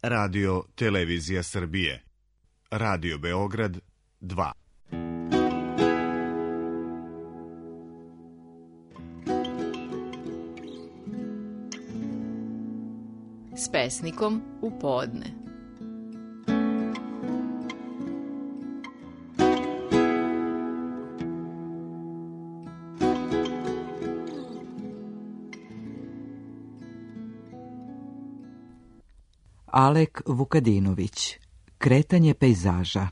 Radio Televizija Srbije, Radio Beograd 2. S pesnikom u podne. Alek Vukadinović. Kretanje pejzaža.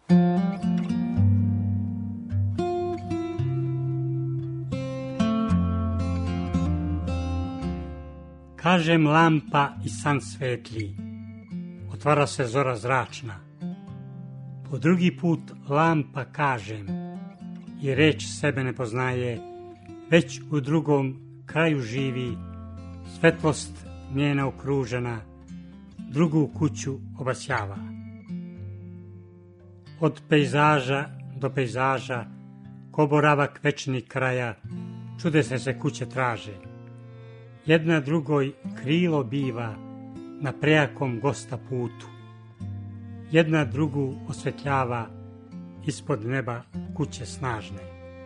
Kažem lampa i san svetli, otvara se zora zračna. Po drugi put lampa kažem, i reč sebe ne poznaje, već u drugom kraju živi, svetlost njena okružena, drugu kuću obasjava. Od pejzaža do pejzaža, ko boravak večni kraja, čudesne se kuće traže. Jedna drugoj krilo biva na prejakom gosta putu. Jedna drugu osvetljava ispod neba kuće snažne.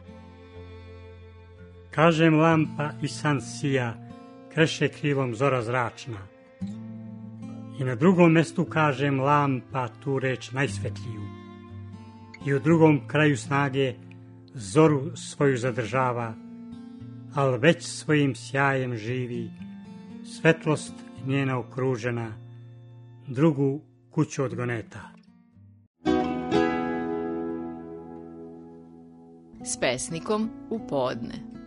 Kažem lampa i san sija, kreše krilom zora zračna. I na drugom mestu kažem lampa tu reč najsvetljiju. I u drugom kraju snage zoru svoju zadržava, al već svojim sjajem živi, svetlost njena okružena, drugu kuću odgoneta. S pesnikom u podne.